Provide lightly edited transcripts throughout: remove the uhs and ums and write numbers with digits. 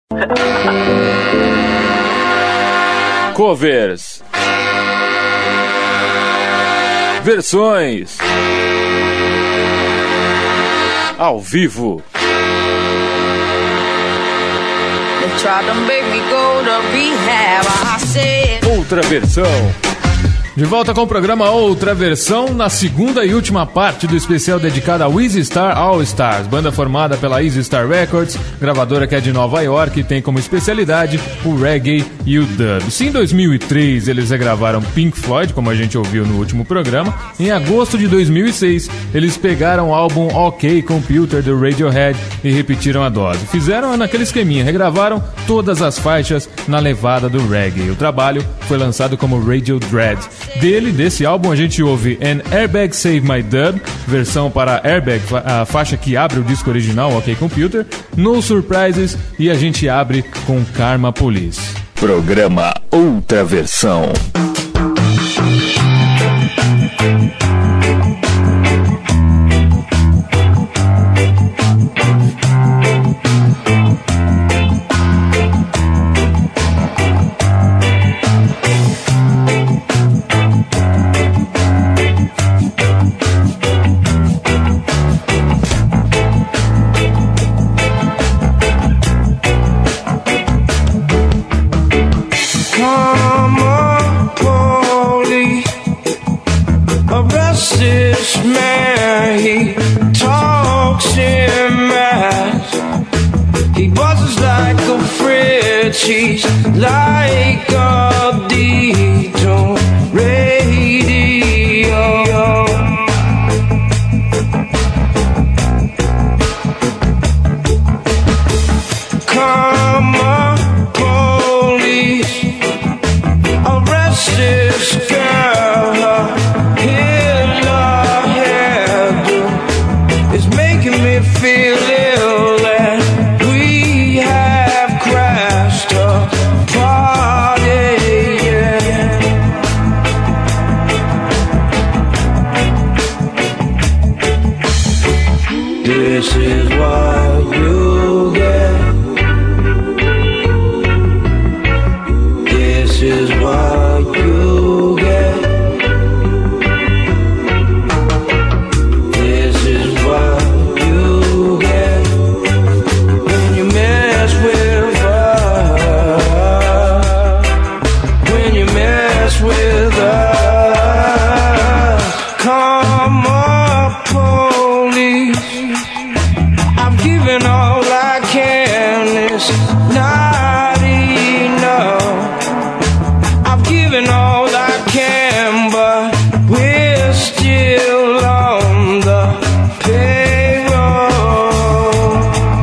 Covers, versões, ao vivo. Outra versão. De volta com o programa Outra Versão, na segunda e última parte do especial dedicado ao Easy Star All Stars, banda formada pela Easy Star Records, gravadora que é de Nova York e tem como especialidade o reggae e o dub. Se em 2003 eles regravaram Pink Floyd, como a gente ouviu no último programa, em agosto de 2006 eles pegaram o álbum OK Computer do Radiohead e repetiram a dose. Fizeram naquele esqueminha, regravaram todas as faixas na levada do reggae. O trabalho foi lançado como Radio Dread. Desse álbum a gente ouve An Airbag Save My Dub, versão para Airbag, a faixa que abre o disco original, OK Computer, No Surprises, e a gente abre com Karma Police. Programa Outra Versão. She's like a digital radio. Come on, police, arrest this girl. Hit her head is making me feel ill. And we have crashed a party, yeah. This is what you get. This is what you get. This is what you get when you mess with us. When you mess with us. Come on, police. I've given all I can. It's not enough. I've given all I can, but we're still on the payroll.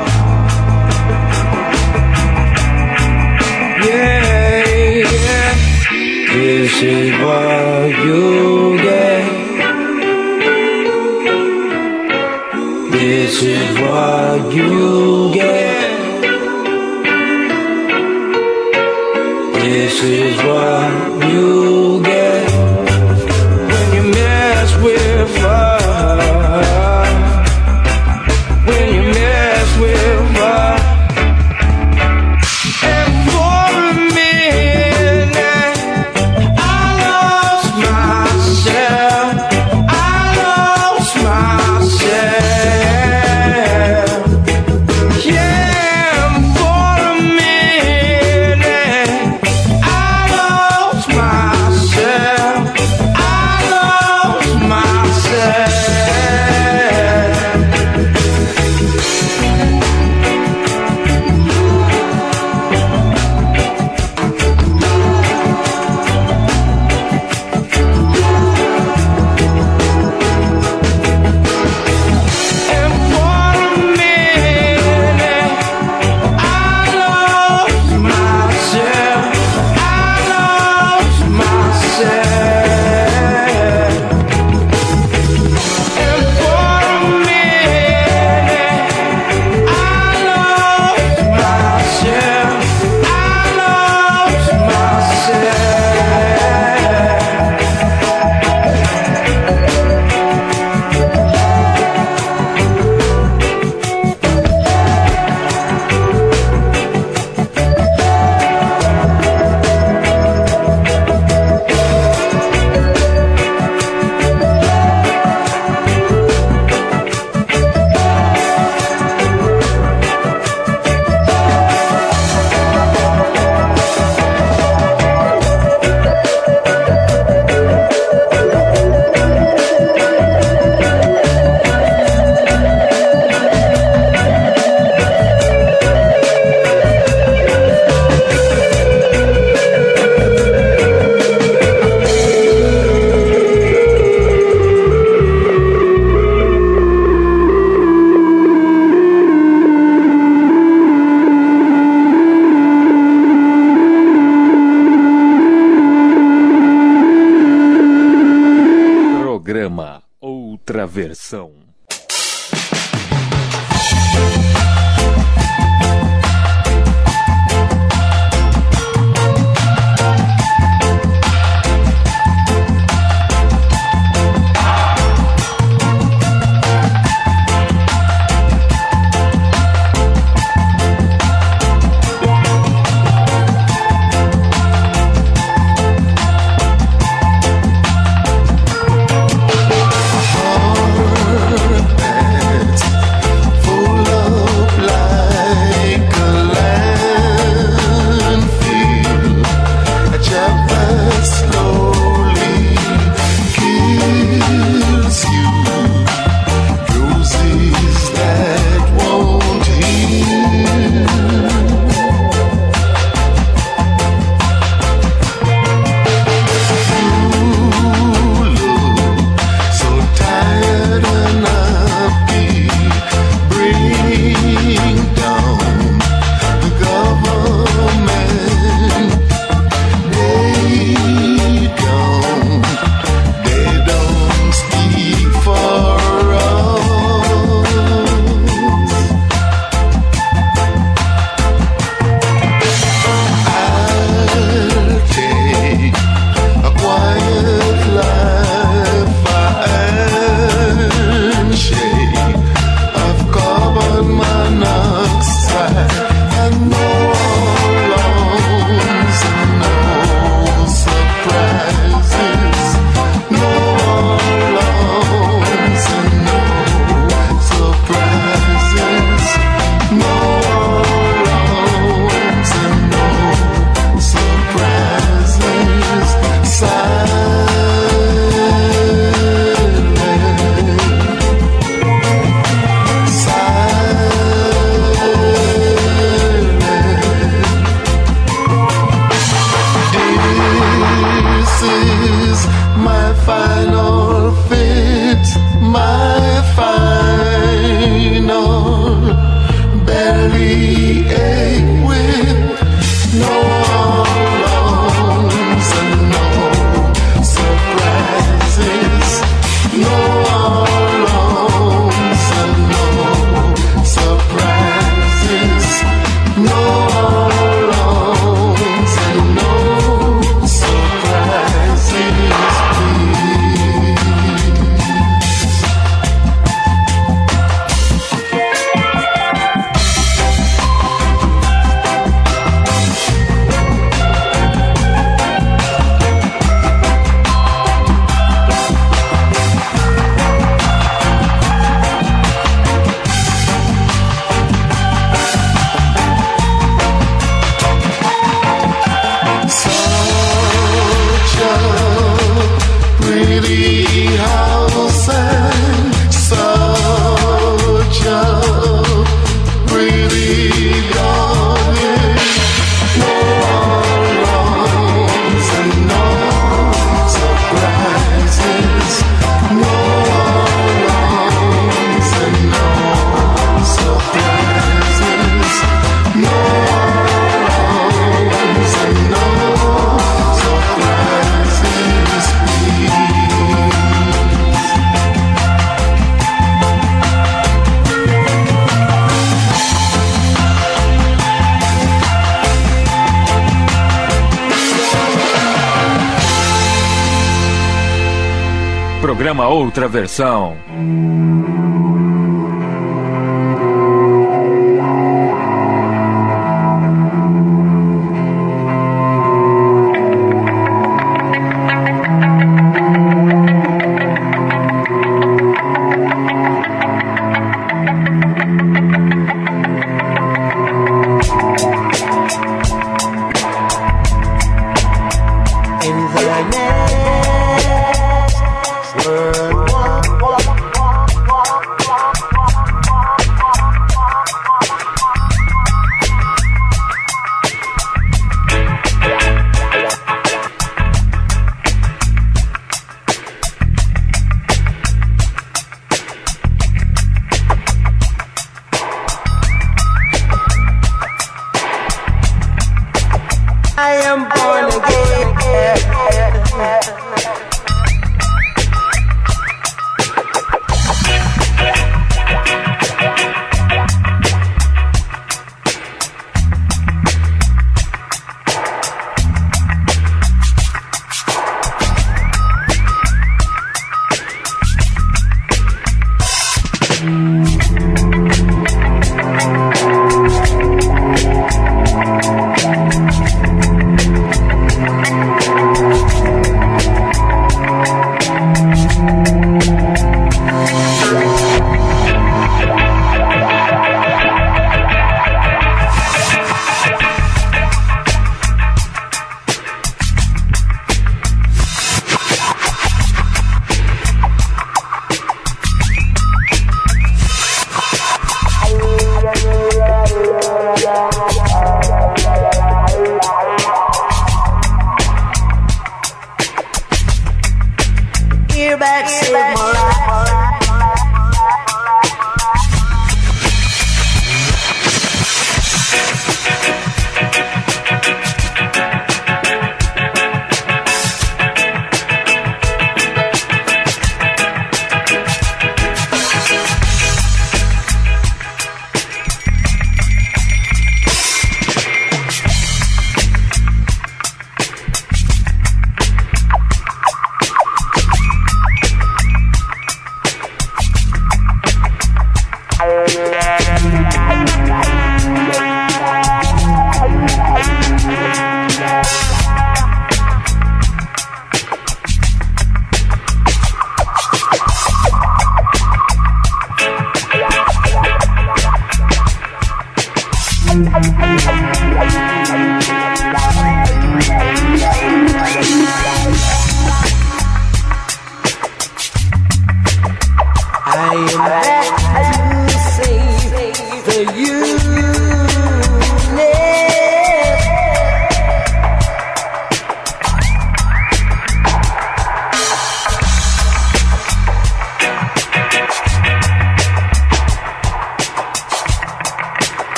Yeah, yeah. This is what you get. This is what you get. This is what you get when you mess with us. When you mess with us. And for a minute I lost myself. I lost myself. Yeah, for a minute I lost myself. outra versão. Programa Outra Versão.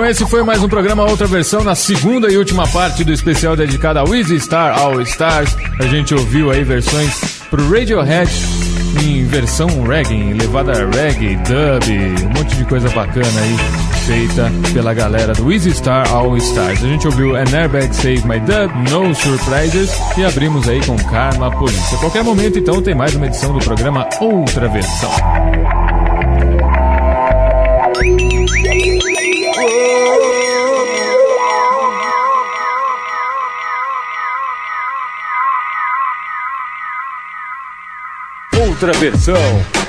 Então esse foi mais um programa Outra Versão, na segunda e última parte do especial dedicado ao Easy Star All Stars. A gente ouviu aí versões pro Radiohead em versão reggae, levada reggae, dub, um monte de coisa bacana aí feita pela galera do Easy Star All Stars. A gente ouviu An Airbag Save My Dub, No Surprises e abrimos aí com Karma Polícia. A qualquer momento então tem mais uma edição do programa Outra Versão. Outra Versão.